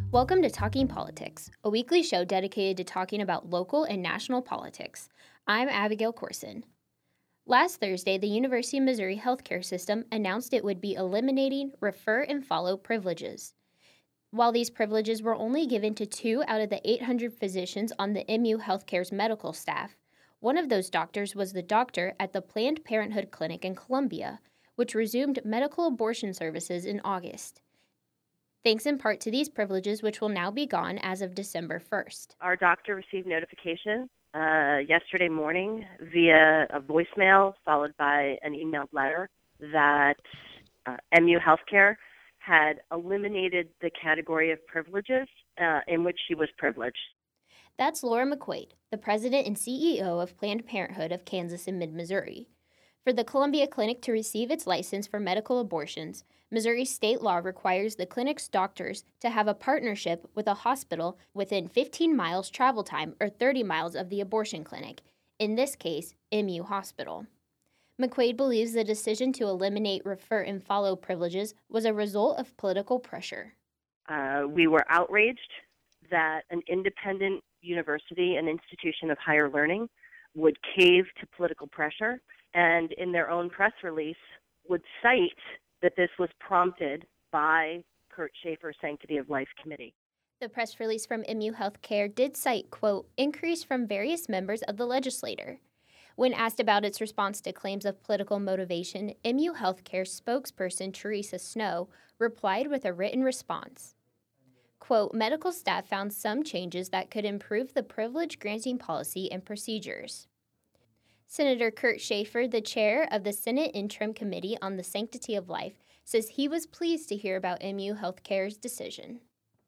Welcome to Talking Politics, a weekly show dedicated to talking about local and national politics. I'm Abigail Corson. Last Thursday, the University of Missouri healthcare system announced it would be eliminating refer and follow privileges. While these privileges were only given to 2 out of the 800 physicians on the MU Healthcare's medical staff, one of those doctors was the doctor at the Planned Parenthood Clinic in Columbia, which resumed medical abortion services in August. Thanks in part to these privileges, which will now be gone as of December 1st. Our doctor received notification yesterday morning via a voicemail followed by an emailed letter that MU Healthcare had eliminated the category of privileges in which she was privileged. That's Laura McQuaid, the president and CEO of Planned Parenthood of Kansas and Mid-Missouri. For the Columbia Clinic to receive its license for medical abortions, Missouri state law requires the clinic's doctors to have a partnership with a hospital within 15 miles travel time or 30 miles of the abortion clinic, in this case, MU Hospital. McQuaid believes the decision to eliminate refer and follow privileges was a result of political pressure. We were outraged that an independent university, an institution of higher learning, would cave to political pressure, and in their own press release would cite that this was prompted by Kurt Schaefer's Sanctity of Life Committee. The press release from MU Healthcare did cite, quote, increase from various members of the legislature. When asked about its response to claims of political motivation, MU Healthcare spokesperson Teresa Snow replied with a written response. Quote, medical staff found some changes that could improve the privilege granting policy and procedures. Senator Kurt Schaefer, the chair of the Senate Interim Committee on the Sanctity of Life, says he was pleased to hear about MU Healthcare's decision.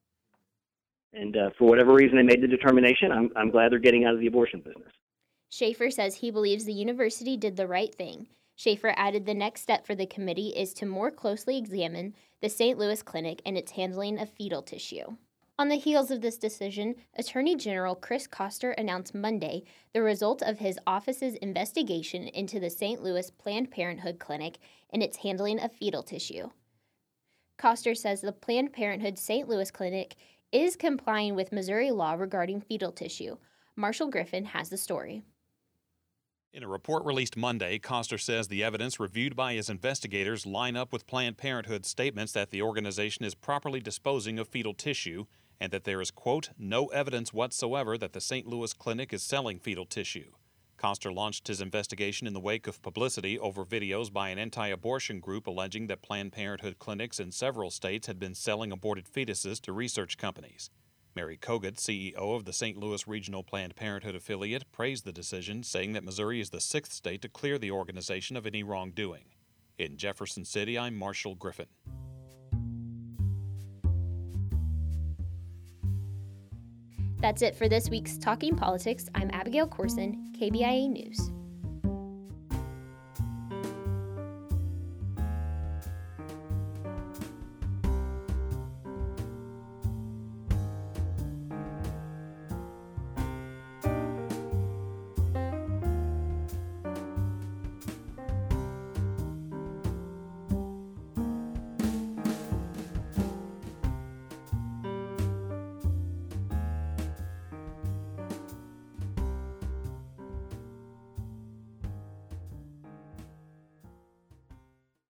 And for whatever reason they made the determination, I'm glad they're getting out of the abortion business. Schaefer says he believes the university did the right thing. Schaefer added the next step for the committee is to more closely examine the St. Louis Clinic and its handling of fetal tissue. On the heels of this decision, Attorney General Chris Koster announced Monday the result of his office's investigation into the St. Louis Planned Parenthood Clinic and its handling of fetal tissue. Koster says the Planned Parenthood St. Louis Clinic is complying with Missouri law regarding fetal tissue. Marshall Griffin has the story. In a report released Monday, Koster says the evidence reviewed by his investigators line up with Planned Parenthood's statements that the organization is properly disposing of fetal tissue and that there is, quote, no evidence whatsoever that the St. Louis Clinic is selling fetal tissue. Koster launched his investigation in the wake of publicity over videos by an anti-abortion group alleging that Planned Parenthood clinics in several states had been selling aborted fetuses to research companies. Mary Kogut, CEO of the St. Louis Regional Planned Parenthood affiliate, praised the decision, saying that Missouri is the 6th state to clear the organization of any wrongdoing. In Jefferson City, I'm Marshall Griffin. That's it for this week's Talking Politics. I'm Abigail Corson, KBIA News.